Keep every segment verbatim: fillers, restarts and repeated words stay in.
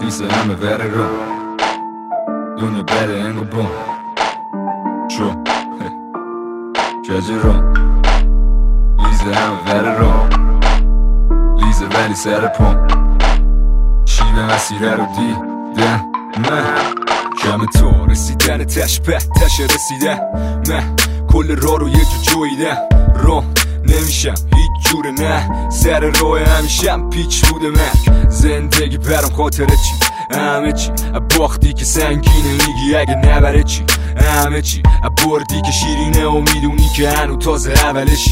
Visa همه وره رو دنیا بره انگو بوم شو کجی رو لیزه همه وره رو لیزه ولی سر پوم شیوه مسیره رو دیدم من کم تو رسیدن تش به تش رسیده من کل راه رو یه جو جویده رو نمیشم هیچ جوره نه سر راه همیشم پیچ بوده من زندگی برام خاطره چی همه چی باختی که سنگینه میگی اگه نبره چی همه چی بردی که شیرینه و میدونی که هنو تازه اولشی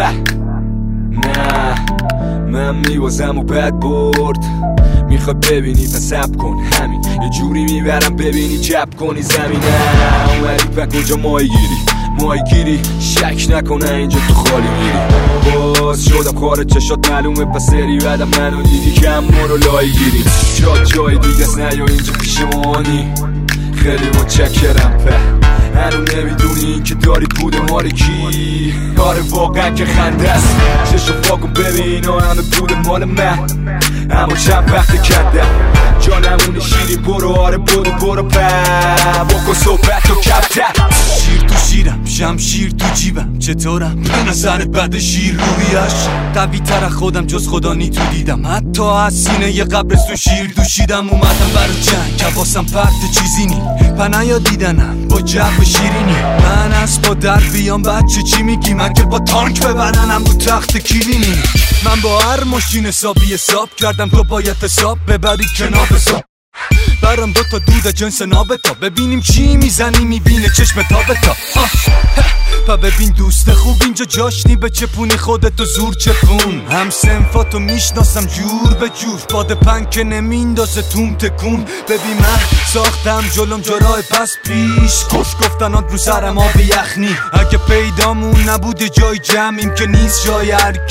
نه من میوازم و بد برد میخوای ببینی پس سب کن همین یه جوری میبرم ببینی جب کنی زمینه اومدی پا کجا ماهی گیری ماهی گیری شک نکنه اینجا تو خالی میری باز شدم خارج چشات معلومه پس سری بعدم منو دیدی کم مرو لای گیری جا جای دیگه است نه یا اینجا پیش مانی خیلی متشکرم په هنو نمیدونی این که داری بوده مال کی آره واقعا که خنده است چشو فاکن ببین و همه بوده مال من اما چند وقت کده جانمون شیرین برو آره برو برو په بکن صحبت و کبتر شیر تو شیرم شمشیر تو جیبم چطورم به نظرت بد شیر رویش قوی تر خودم جز خدا نی تو دیدم حتی از سینه یه قبرستون شیر دوشیدم اومدم برای جنگ حواسم پرت چیزی نی پنه یا دیدنم با جو شیرینی من از با در بیام بچه چی میگی من که با تانک ببرنم رو تخت کلینی من با هر ماشین حسابی حساب کردم تو باید حساب ببری کنار حساب برام دو تا دود جنس نابتا ببینیم چی میزنی میبینه چشم تابتا پا ببین دوست خوب اینجا جاش نی به چپونی خودتو زور چپون هم سنفاتو میشناسم جور به جور باد پنکه نمیندازه توم تکون ببین من ساختم جلوم جرای پس پیش کش گفتنات رو سرم آب یخنی اگه پیدامون نبوده جای جمعیم که نیست جای هرکی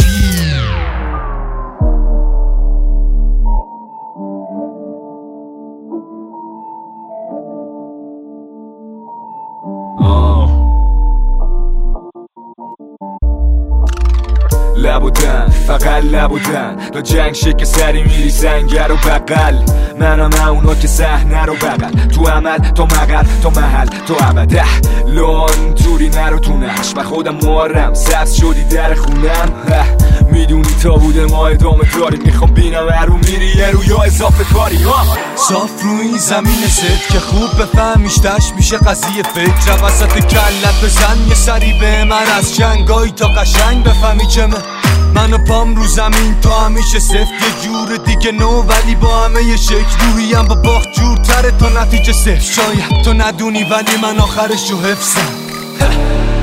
لبودن فقط لبودن تا جنگ شکل سری میری سنگر و بقل منم اونا که صحنه رو بقل تو عمل تا مقل تا محل تا ابده لان توری نرو تو نقش و خودم مارم سبز شدی در خونم میدونی تا بوده ما ادامه داریم میخوام بینم هرو میری یه رو یا اضافه کاری ها صاف روی این زمین ست که خوب بفهمیش تش میشه قضیه فکر وسط کلت بزن یه سری به من از جنگایی تا قشنگ بفهمی چه من من و پام رو زمین تا همیشه سفت یه جور دیگه نو ولی با همه یه شکل روحیم با باخت جورتره تا نتیجه صفر شاید تو ندونی ولی من آخرش رو حفظم